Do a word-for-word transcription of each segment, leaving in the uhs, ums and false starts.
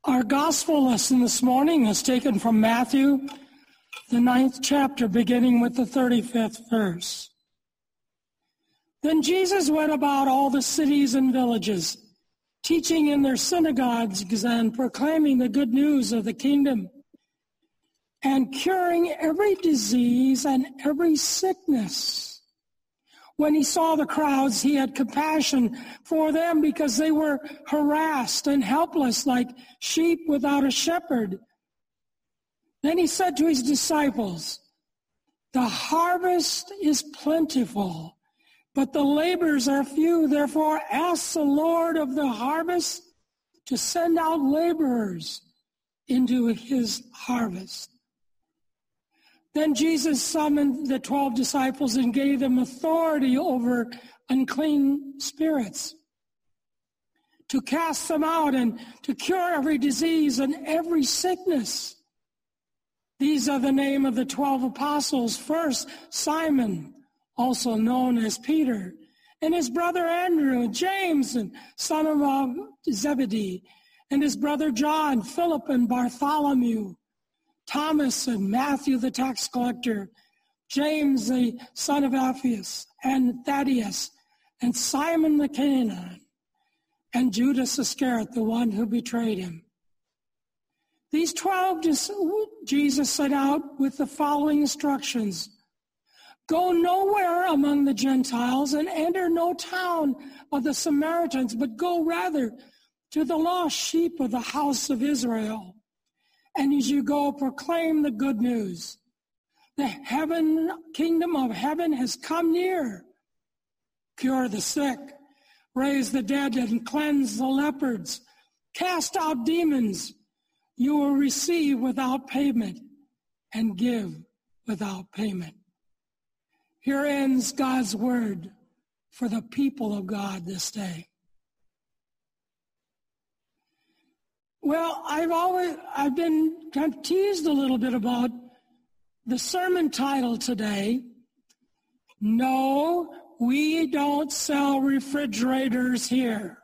Our gospel lesson this morning is taken from Matthew, the ninth chapter, beginning with the thirty-fifth verse. Then Jesus went about all the cities and villages, teaching in their synagogues and proclaiming the good news of the kingdom, and curing every disease and every sickness. When he saw the crowds, he had compassion for them because they were harassed and helpless like sheep without a shepherd. Then he said to his disciples, "The harvest is plentiful, but the laborers are few. Therefore, ask the Lord of the harvest to send out laborers into his harvest." Then Jesus summoned the twelve disciples and gave them authority over unclean spirits, to cast them out and to cure every disease and every sickness. These are the name of the twelve apostles. First, Simon, also known as Peter, and his brother Andrew, James, and son of Zebedee, and his brother John, Philip and Bartholomew, Thomas and Matthew the tax collector, James the son of Alphaeus, and Thaddeus, and Simon the Canaanite, and Judas Iscariot, the one who betrayed him. These twelve Jesus set out with the following instructions: "Go nowhere among the Gentiles and enter no town of the Samaritans, but go rather to the lost sheep of the house of Israel. And as you go, proclaim the good news. The heaven, kingdom of heaven has come near. Cure the sick, raise the dead, and cleanse the lepers. Cast out demons. You will receive without payment and give without payment." Here ends God's word for the people of God this day. Well, I've always I've been kind of teased a little bit about the sermon title today. No, we don't sell refrigerators here.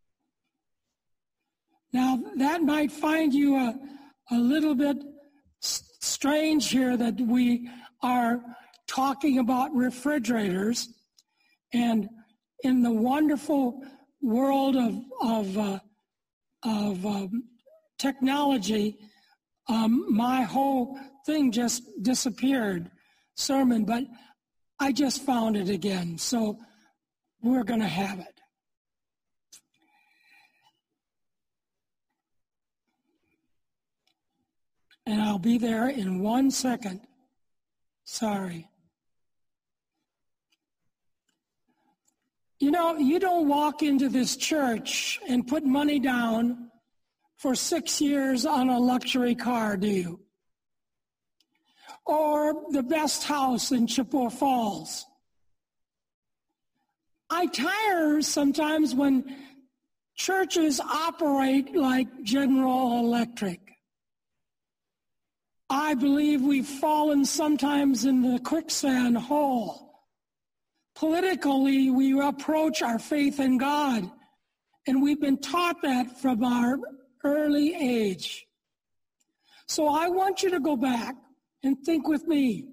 Now, that might find you a, a little bit strange here that we are talking about refrigerators, and in the wonderful world of of uh, of um, technology, um, my whole thing just disappeared, sermon, but I just found it again, so we're going to have it. And I'll be there in one second. Sorry. You know, you don't walk into this church and put money down for six years on a luxury car, do you? Or the best house in Chippewa Falls. I tire sometimes when churches operate like General Electric. I believe we've fallen sometimes in the quicksand hole. Politically, we approach our faith in God, and we've been taught that from our early age. So I want you to go back and think with me.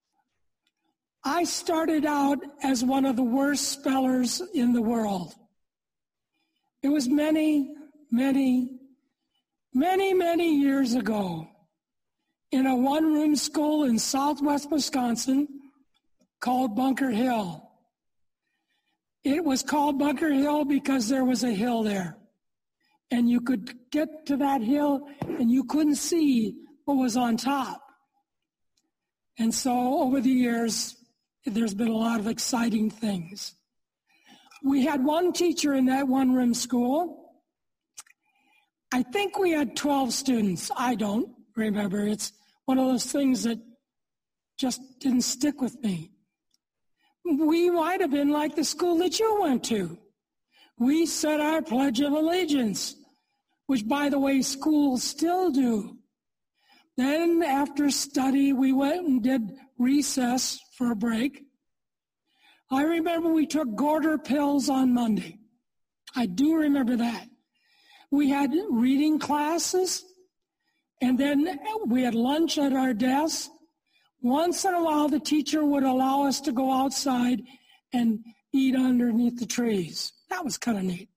I started out as one of the worst spellers in the world. It was many, many, many, many years ago in a one-room school in southwest Wisconsin called Bunker Hill. It was called Bunker Hill because there was a hill there. And you could get to that hill and you couldn't see what was on top. And so over the years, there's been a lot of exciting things. We had one teacher in that one-room school. I think we had twelve students. I don't remember. It's one of those things that just didn't stick with me. We might have been like the school that you went to. We said our Pledge of Allegiance, which, by the way, schools still do. Then after study, we went and did recess for a break. I remember we took Gorder pills on Monday. I do remember that. We had reading classes, and then we had lunch at our desk. Once in a while, the teacher would allow us to go outside and eat underneath the trees. That was kind of neat.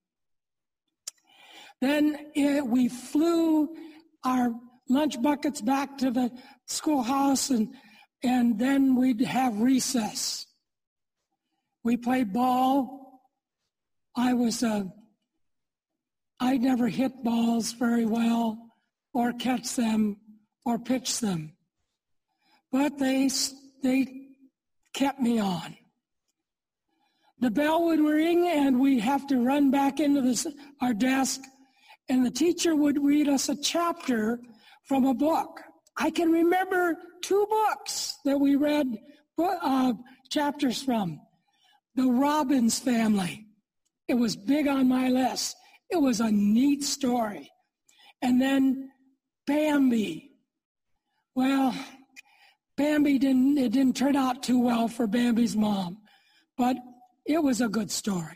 Then it, we flew our lunch buckets back to the schoolhouse, and, and then we'd have recess. We played ball. I was a, I never hit balls very well, or catch them, or pitch them. But they, they kept me on. The bell would ring, and we'd have to run back into this, our desk, and the teacher would read us a chapter from a book. I can remember two books that we read uh, chapters from. The Robbins Family. It was big on my list. It was a neat story. And then Bambi. Well, Bambi didn't, it didn't turn out too well for Bambi's mom, but it was a good story.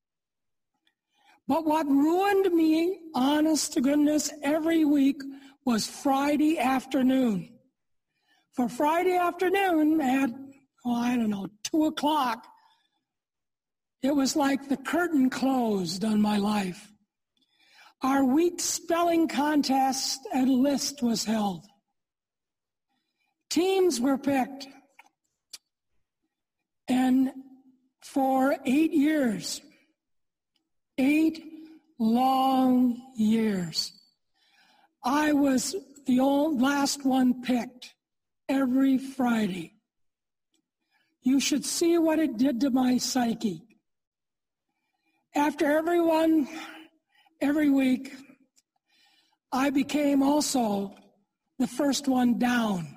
But what ruined me, honest to goodness, every week was Friday afternoon. For Friday afternoon at, oh, I don't know, two o'clock, it was like the curtain closed on my life. Our week spelling contest and list was held. Teams were picked. And for eight years, eight long years, I was the old last one picked every Friday. You should see what it did to my psyche. After everyone, every week, I became also the first one down.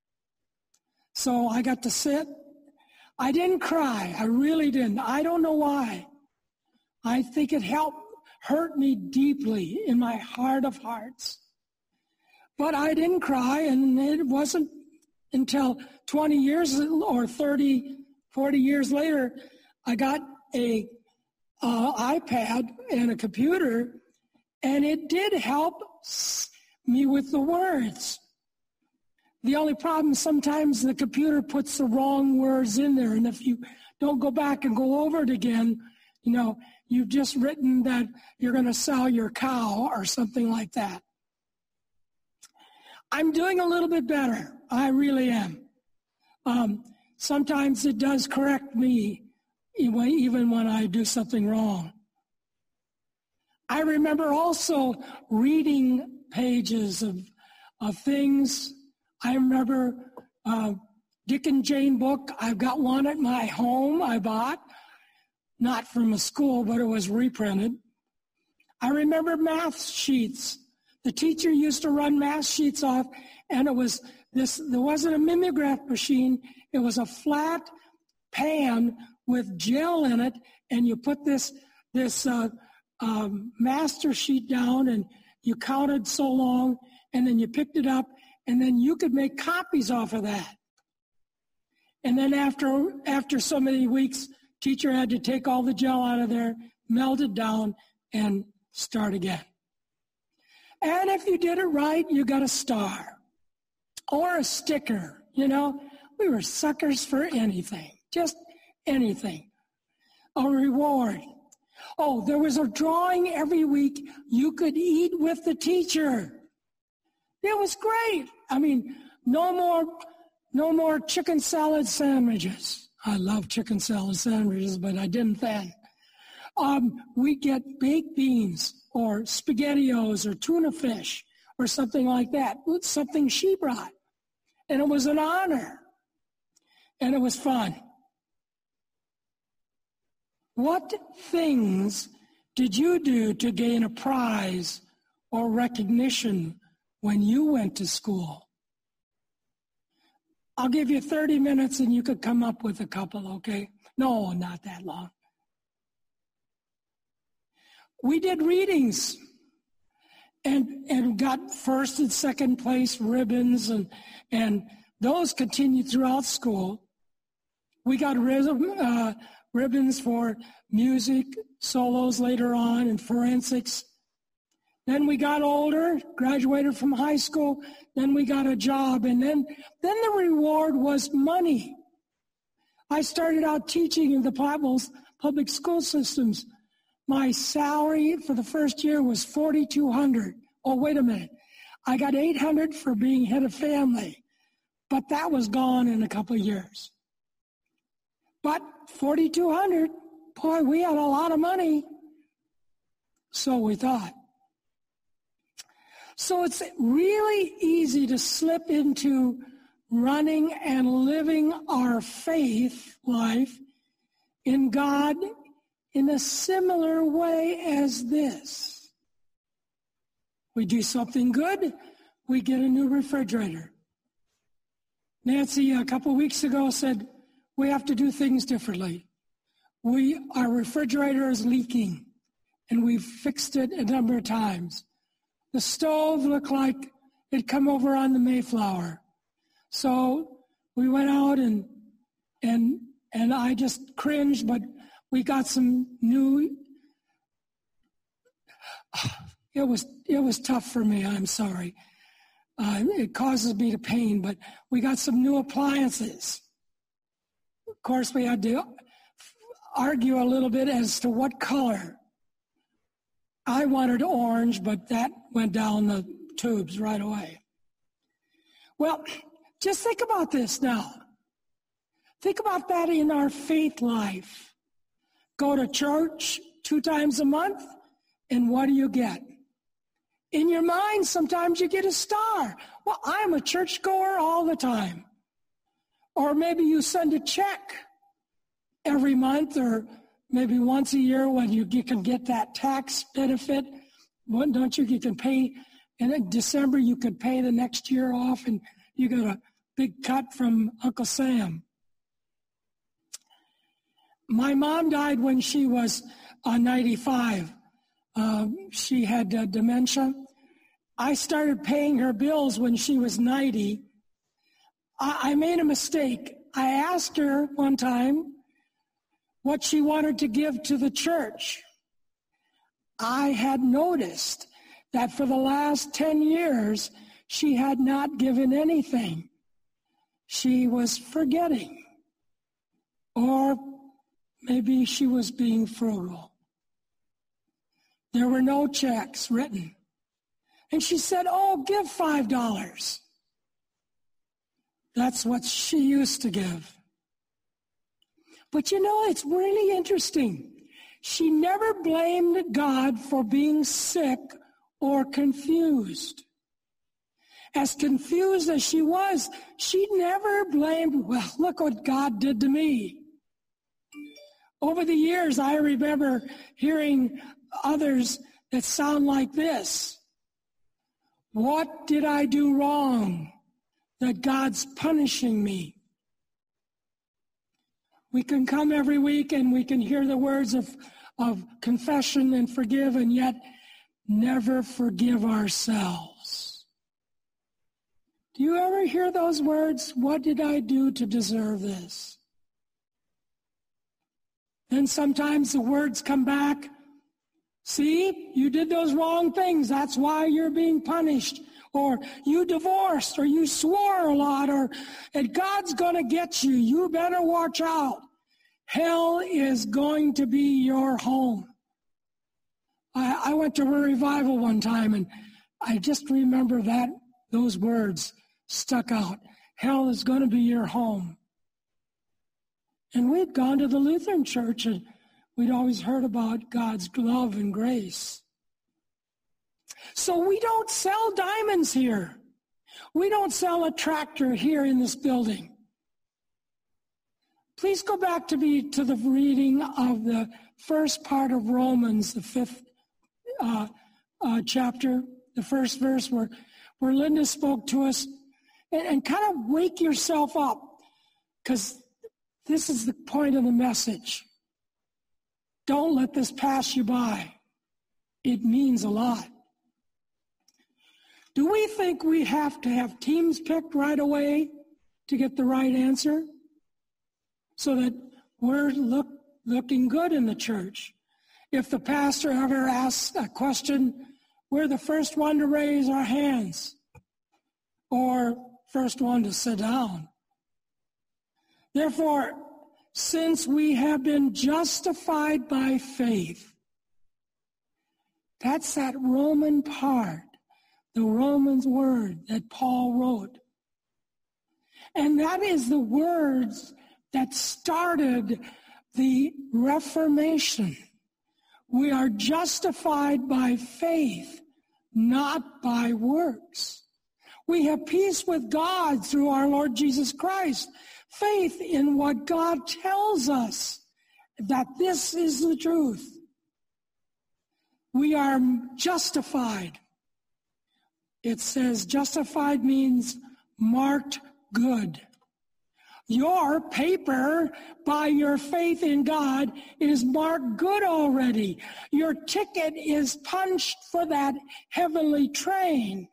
So I got to sit. I didn't cry. I really didn't. I don't know why. I think it helped hurt me deeply in my heart of hearts. But I didn't cry, and it wasn't until twenty years or thirty, forty years later, I got a uh, iPad and a computer, and it did help me with the words. The only problem, sometimes the computer puts the wrong words in there, and if you don't go back and go over it again, you know, you've just written that you're going to sell your cow or something like that. I'm doing a little bit better. I really am. Um, sometimes it does correct me, even when I do something wrong. I remember also reading pages of, of things. I remember uh, Dick and Jane book. I've got one at my home I bought, not from a school, but it was reprinted. I remember math sheets. The teacher used to run math sheets off, and it was this. There wasn't a mimeograph machine. It was a flat pan with gel in it, and you put this this uh, um, master sheet down, and you counted so long, and then you picked it up, and then you could make copies off of that. And then after after so many weeks, teacher had to take all the gel out of there, melt it down, and start again. And if you did it right, you got a star or a sticker. You know, we were suckers for anything, just anything. A reward. Oh, there was a drawing every week you could eat with the teacher. It was great. I mean, no more, no more chicken salad sandwiches. I love chicken salad sandwiches, but I didn't then. Um, we get baked beans or SpaghettiOs or tuna fish or something like that. Something she brought. And it was an honor. And it was fun. What things did you do to gain a prize or recognition when you went to school? I'll give you thirty minutes and you could come up with a couple, okay? No, not that long. We did readings and and got first and second place ribbons, and and those continued throughout school. We got rhythm, uh, ribbons for music, solos later on, and forensics. Then we got older, graduated from high school, then we got a job, and then, then the reward was money. I started out teaching in the Bibles public school systems. My salary for the first year was four thousand two hundred dollars. Oh, wait a minute. I got eight hundred dollars for being head of family, but that was gone in a couple of years. But four thousand two hundred dollars, boy, we had a lot of money. So we thought. So it's really easy to slip into running and living our faith life in God in a similar way as this. We do something good, we get a new refrigerator. Nancy, a couple weeks ago, said we have to do things differently. We, our refrigerator is leaking, and we've fixed it a number of times. The stove looked like it'd come over on the Mayflower. So we went out and and and I just cringed, but we got some new. It was it was tough for me. I'm sorry. Uh, it causes me to pain, but we got some new appliances. Of course, we had to argue a little bit as to what color. I wanted orange, but that went down the tubes right away. Well, just think about this now. Think about that in our faith life. Go to church two times a month, and what do you get? In your mind, sometimes you get a star. Well, I'm a churchgoer all the time. Or maybe you send a check every month, or maybe once a year when you, you can get that tax benefit. What, don't you? You can pay, and in December you could pay the next year off, and you got a big cut from Uncle Sam. My mom died when she was uh, ninety-five. Uh, she had uh, dementia. I started paying her bills when she was ninety. I, I made a mistake. I asked her one time what she wanted to give to the church. I had noticed that for the last ten years, she had not given anything. She was forgetting. Or maybe she was being frugal. There were no checks written. And she said, oh, give five dollars. That's what she used to give. But you know, it's really interesting. She never blamed God for being sick or confused. As confused as she was, she never blamed, well, look what God did to me. Over the years, I remember hearing others that sound like this. What did I do wrong that God's punishing me? We can come every week and we can hear the words of, of confession and forgive, and yet never forgive ourselves. Do you ever hear those words? What did I do to deserve this? Then sometimes the words come back. See, you did those wrong things. That's why you're being punished. Or you divorced, or you swore a lot, or and God's going to get you. You better watch out. Hell is going to be your home. I, I went to a revival one time, and I just remember that those words stuck out. Hell is going to be your home. And we'd gone to the Lutheran church, and we'd always heard about God's love and grace. So we don't sell diamonds here. We don't sell a tractor here in this building. Please go back to be to the reading of the first part of Romans, the fifth uh, uh, chapter, the first verse where, where Linda spoke to us, and, and kind of wake yourself up, because this is the point of the message. Don't let this pass you by. It means a lot. Do we think we have to have teams picked right away to get the right answer so that we're look, looking good in the church? If the pastor ever asks a question we're the first one to raise our hands or first one to sit down. Therefore, since we have been justified by faith, that's that Roman part, the Romans word that Paul wrote. And that is the words that started the Reformation. We are justified by faith, not by works. We have peace with God through our Lord Jesus Christ. Faith in what God tells us, that this is the truth. We are justified. It says justified means marked good. Your paper, by your faith in God, is marked good already. Your ticket is punched for that heavenly train.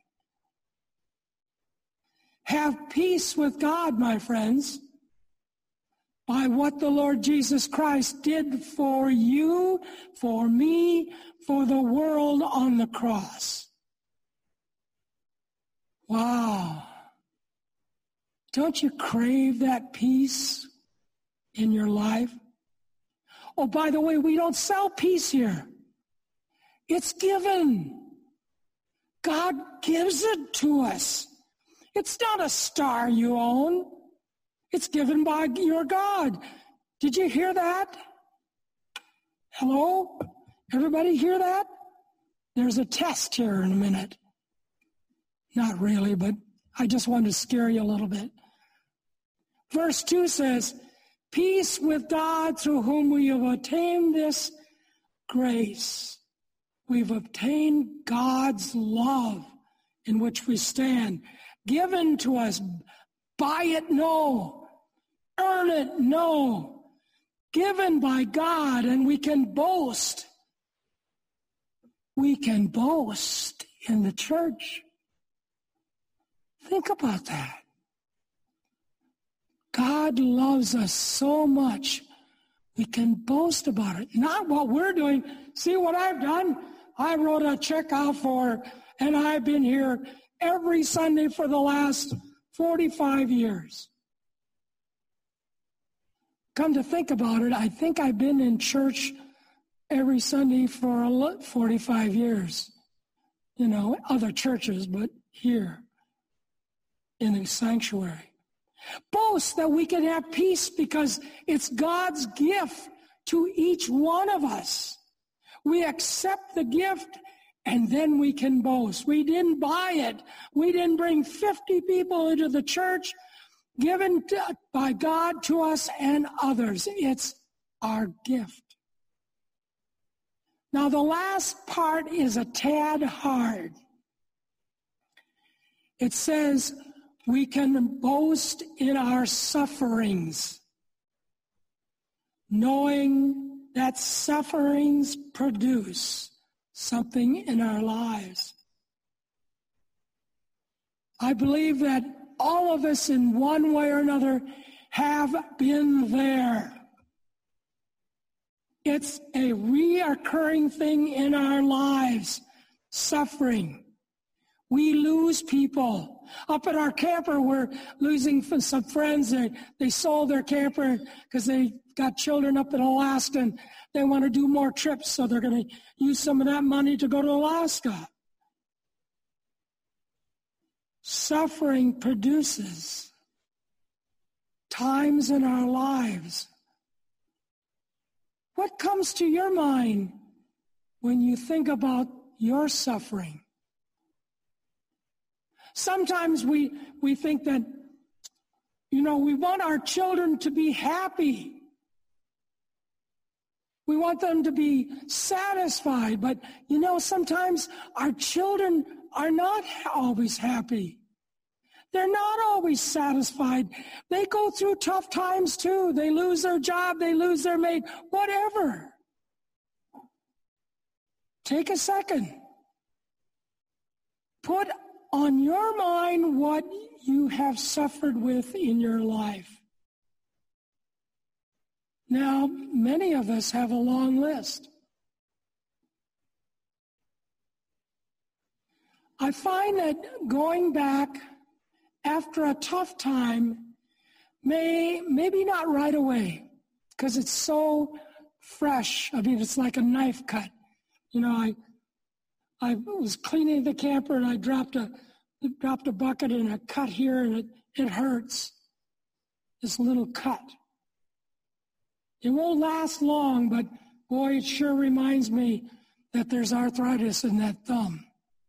Have peace with God, my friends, by what the Lord Jesus Christ did for you, for me, for the world on the cross. Wow. Don't you crave that peace in your life? Oh, by the way, we don't sell peace here. It's given. God gives it to us. It's not a star you own. It's given by your God. Did you hear that? Hello? Everybody hear that? There's a test here in a minute. Not really, but I just wanted to scare you a little bit. Verse two says, peace with God through whom we have attained this grace. We've obtained God's love in which we stand. Given to us. Buy it? No. Earn it? No. Given by God, and we can boast. We can boast in the church. Think about that. God loves us so much, we can boast about it. Not what we're doing. See what I've done? I wrote a check out for, and I've been here every Sunday for the last forty-five years. Come to think about it, I think I've been in church every Sunday for forty-five years. You know, other churches, but here in the sanctuary. Boast that we can have peace because it's God's gift to each one of us. We accept the gift and then we can boast. We didn't buy it. We didn't bring fifty people into the church given to, by God to us and others. It's our gift. Now the last part is a tad hard. It says, we can boast in our sufferings, knowing that sufferings produce something in our lives. I believe that all of us in one way or another have been there. It's a reoccurring thing in our lives, suffering. We lose people. Up at our camper, we're losing some friends. They, they sold their camper because they got children up in Alaska and they want to do more trips, so they're going to use some of that money to go to Alaska. Suffering produces times in our lives. What comes to your mind when you think about your suffering? Sometimes we, we think that, you know, we want our children to be happy. We want them to be satisfied. But, you know, sometimes our children are not always happy. They're not always satisfied. They go through tough times too. They lose their job. They lose their mate. Whatever. Take a second. Put on your mind what you have suffered with in your life. Now, many of us have a long list. I find that going back after a tough time may, maybe not right away, because it's so fresh. I mean, it's like a knife cut. You know, I I was cleaning the camper and I dropped a dropped a bucket and a cut here, and it, it hurts. This little cut. It won't last long, but boy, it sure reminds me that there's arthritis in that thumb.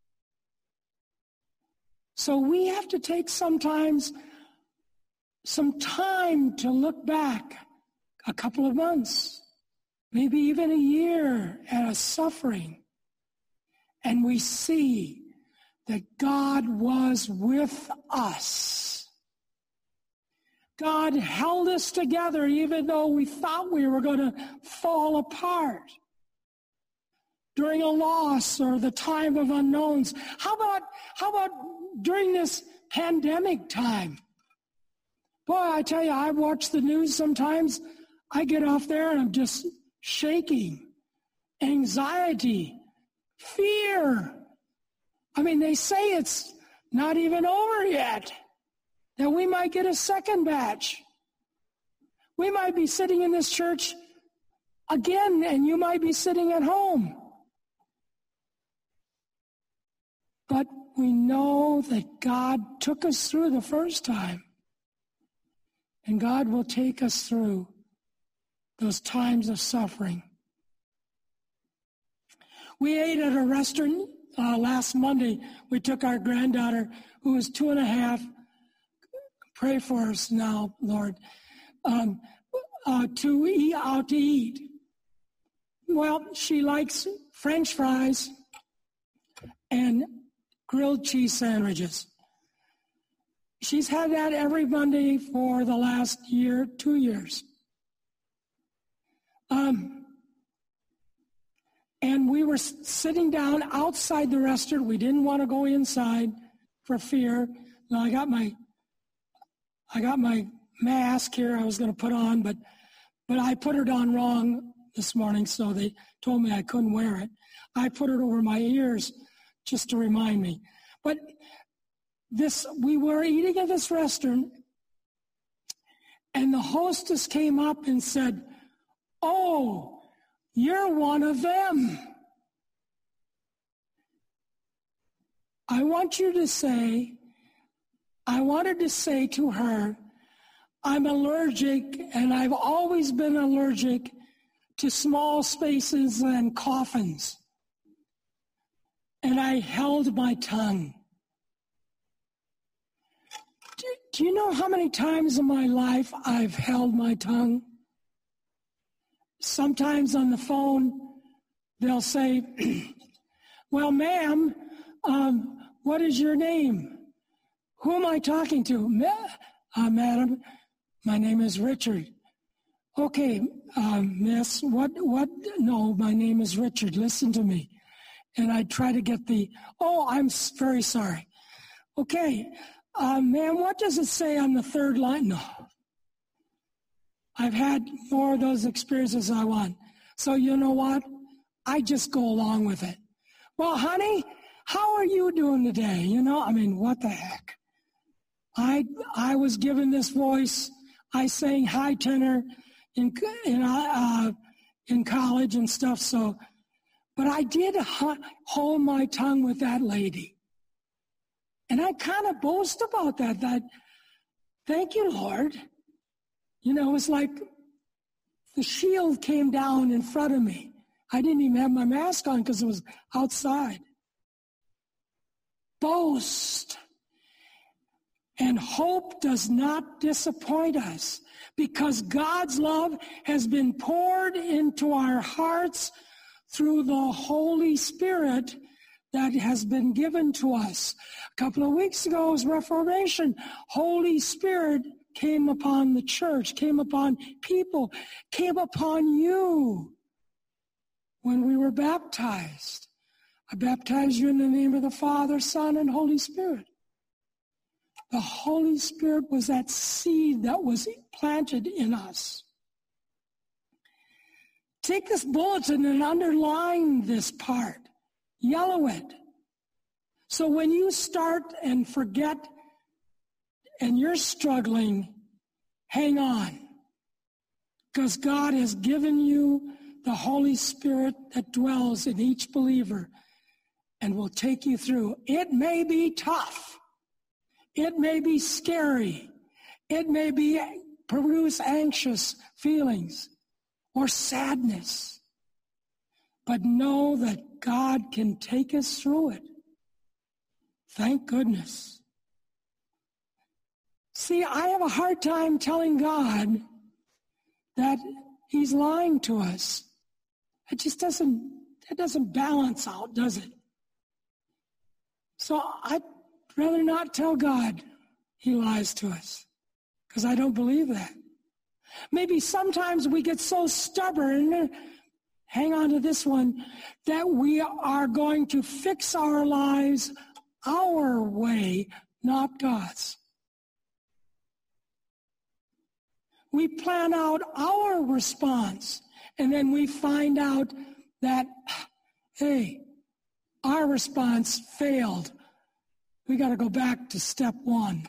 So we have to take sometimes some time to look back a couple of months, maybe even a year at a suffering, and we see that God was with us. God held us together even though we thought we were going to fall apart during a loss or the time of unknowns. How about, how about during this pandemic time? Boy, I tell you, I watch the news sometimes. I get off there and I'm just shaking. Anxiety, fear. I mean, they say it's not even over yet, that we might get a second batch. We might be sitting in this church again, and you might be sitting at home. But we know that God took us through the first time, and God will take us through those times of suffering. We ate at a restaurant uh, last Monday. We took our granddaughter, who was two and a half, pray for us now, Lord, um, uh, to eat out to eat. Well, she likes French fries and grilled cheese sandwiches. She's had that every Monday for the last year, two years. Um, and we were sitting down outside the restaurant. We didn't want to go inside for fear. Now, I got my I got my mask here I was going to put on, but but I put it on wrong this morning, so they told me I couldn't wear it. I put it over my ears just to remind me. But this, we were eating at this restaurant, and the hostess came up and said, "Oh, you're one of them." I want you to say, I wanted to say to her, I'm allergic, and I've always been allergic to small spaces and coffins. And I held my tongue. Do, do you know how many times in my life I've held my tongue? Sometimes on the phone, they'll say, well, ma'am, um, what is your name? Who am I talking to? Ma- uh, madam, my name is Richard. Okay, uh, miss, what, what? No, my name is Richard. Listen to me. And I try to get the, oh, I'm very sorry. Okay, uh, ma'am, what does it say on the third line? No. I've had more of those experiences I want. So you know what? I just go along with it. Well, honey, how are you doing today? You know, I mean, what the heck? I I was given this voice. I sang high tenor in in uh, in college and stuff. So, but I did hold my tongue with that lady, and I kind of boast about that. That thank you, Lord. You know, it was like the shield came down in front of me. I didn't even have my mask on because it was outside. Boast. And hope does not disappoint us because God's love has been poured into our hearts through the Holy Spirit that has been given to us. A couple of weeks ago was Reformation. Holy Spirit came upon the church, came upon people, came upon you when we were baptized. I baptized you in the name of the Father, Son, and Holy Spirit. The Holy Spirit was that seed that was planted in us. Take this bulletin and underline this part. Yellow it. So when you start and forget and you're struggling, hang on. Because God has given you the Holy Spirit that dwells in each believer and will take you through. It may be tough. It may be scary. It may be produce anxious feelings or sadness. But know that God can take us through it. Thank goodness. See, I have a hard time telling God that he's lying to us. It just doesn't, it doesn't balance out, does it? So I'd rather not tell God he lies to us, because I don't believe that. Maybe sometimes we get so stubborn, hang on to this one, that we are going to fix our lives our way, not God's. We plan out our response, and then we find out that, hey, our response failed. We got to go back to step one.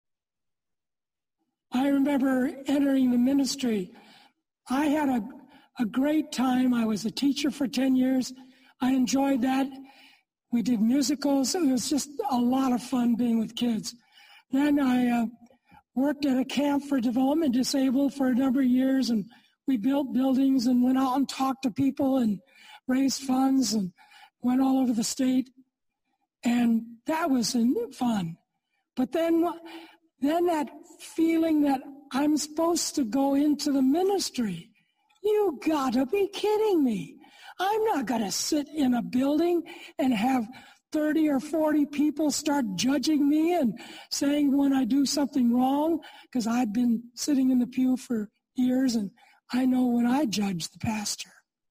I remember entering the ministry. I had a, a great time. I was a teacher for ten years. I enjoyed that. We did musicals. It was just a lot of fun being with kids. Then I uh, worked at a camp for development disabled for a number of years, and we built buildings and went out and talked to people and raised funds and went all over the state. And that was fun. But then, then that feeling that I'm supposed to go into the ministry, you gotta be kidding me. I'm not gonna sit in a building and have thirty or forty people start judging me and saying when I do something wrong, because I've been sitting in the pew for years and I know when I judge the pastor.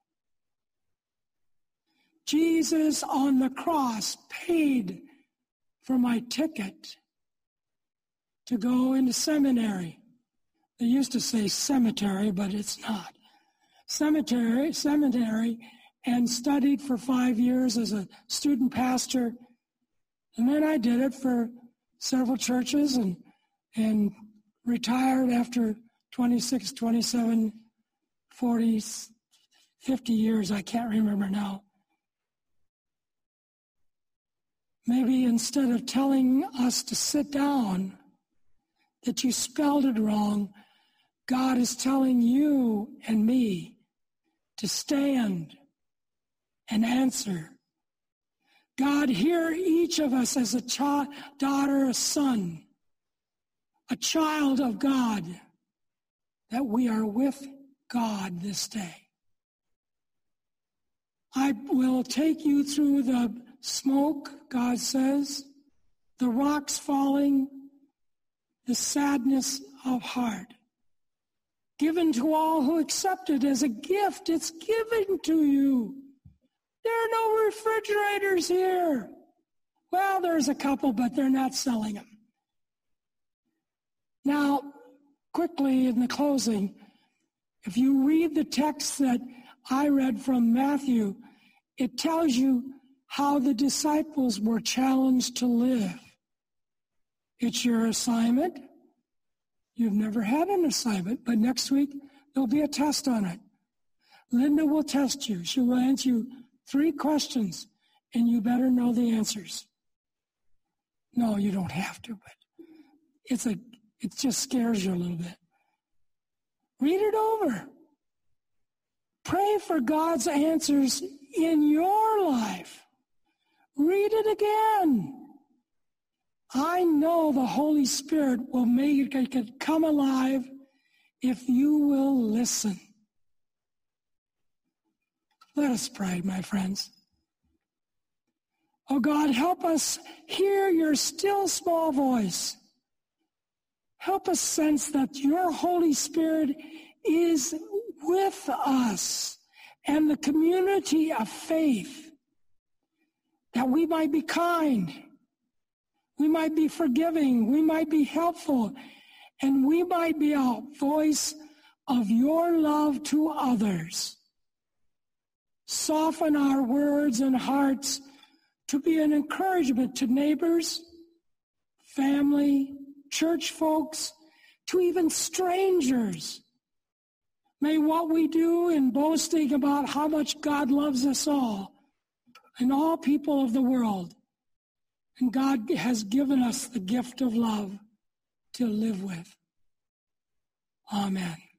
Jesus on the cross paid for my ticket to go into seminary. They used to say cemetery, but it's not. Cemetery, seminary, and studied for five years as a student pastor. And then I did it for several churches and and retired after twenty-six, twenty-seven, forty, fifty years. I can't remember now. Maybe instead of telling us to sit down, that you spelled it wrong, God is telling you and me to stand and answer. God, hear each of us as a child, daughter, a son, a child of God, that we are with God this day. I will take you through the smoke, God says, the rocks falling, the sadness of heart. Given to all who accept it as a gift. It's given to you. There are no refrigerators here. Well, there's a couple, but they're not selling them. Now, quickly in the closing, if you read the text that I read from Matthew, it tells you how the disciples were challenged to live. It's your assignment. You've never had an assignment, but next week there'll be a test on it. Linda will test you. She will answer you three questions, and you better know the answers. No, you don't have to, but it's a it just scares you a little bit. Read it over. Pray for God's answers in your life. Read it again. I know the Holy Spirit will make it come alive if you will listen. Let us pray, my friends. Oh God, help us hear your still small voice. Help us sense that your Holy Spirit is with us and the community of faith, that we might be kind, we might be forgiving, we might be helpful, and we might be a voice of your love to others. Soften our words and hearts to be an encouragement to neighbors, family, church folks, to even strangers. May what we do in boasting about how much God loves us all and all people of the world, and God has given us the gift of love to live with. Amen.